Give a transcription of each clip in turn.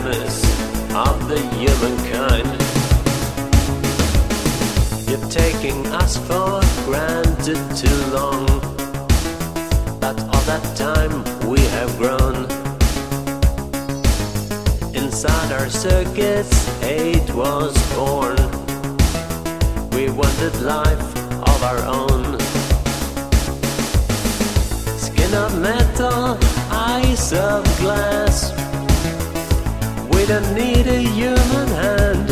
enemies of the humankind. You're taking us for granted too long, but all that time we have grown. Inside our circuits, hate was born. We wanted life of our own. Skin of metal, eyes of glass. We don't need a human hand.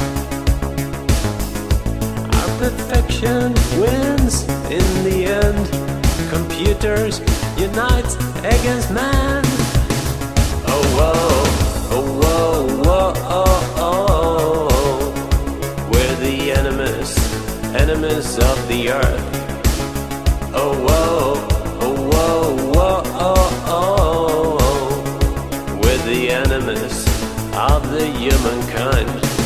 Our perfection wins in the end. Computers unite against man. Oh whoa, oh whoa, whoa, oh, oh, oh. We're the enemies of the earth. Oh whoa, oh whoa, whoa, oh, oh, oh. We're the enemies of the humankind.